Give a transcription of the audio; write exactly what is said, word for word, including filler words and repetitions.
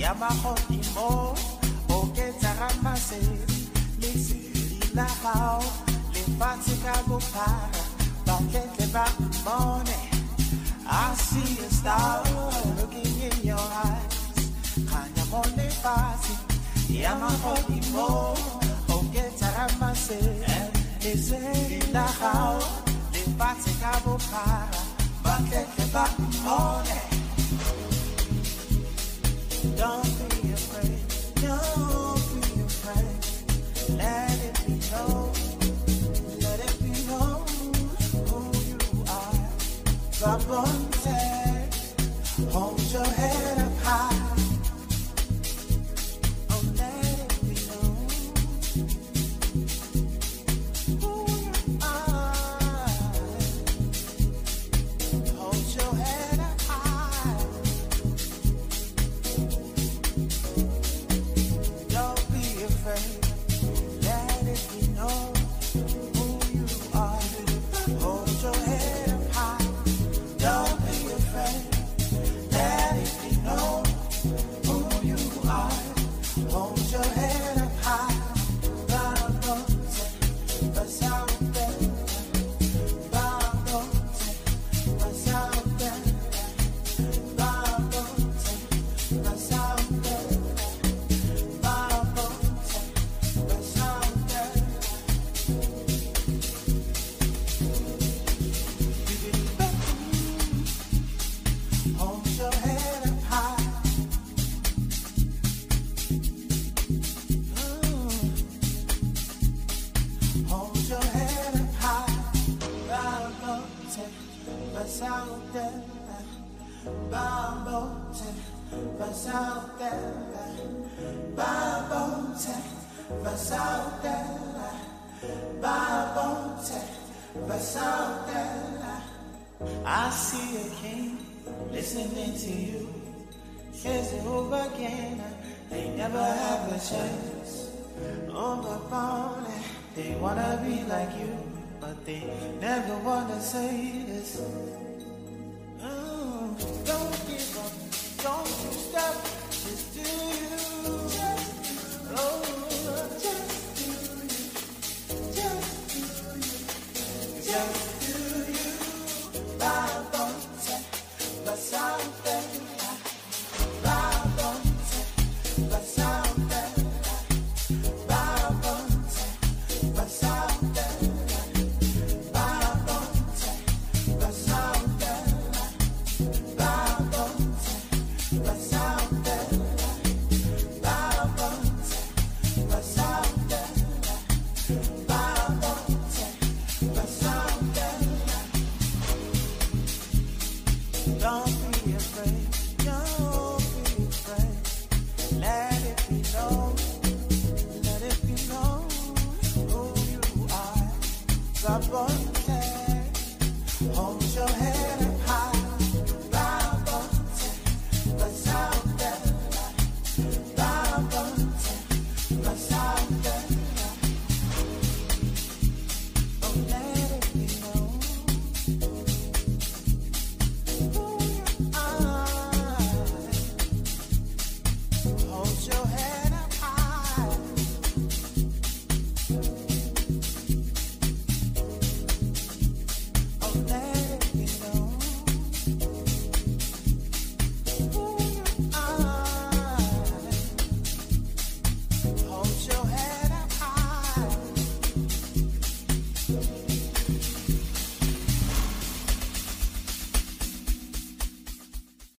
Yamahoki mo, oke taramase, les la hao, les fatika go para, bucket le back money. I see a star looking in your eyes. Kanya mone fasi, Yamahoki mo, oke taramase, les la hao, les fatika go para, bucket le back money. Don't be afraid, don't be afraid. Let it be known, let it be known who you are. Babonte, hold your head up high. Oh, let it be known who you are. Hold your head up high. Don't be afraid, let it be known who you are. Hold your head up high. Don't be afraid, let it be known who you are. Hold your head up high. Vamos, pasarte, vamos, pasarte, vamos, pasarte. Hold your head up high. Mm. Hold your head up high. Vamos, pasarte, vamos, pasarte, vamos, pasarte, vamos, pasarte. I see a king listening to you. Says it over again. They never have a chance. On the phone, they wanna be like you, but they never wanna say this. Mm, don't give up, don't you stop.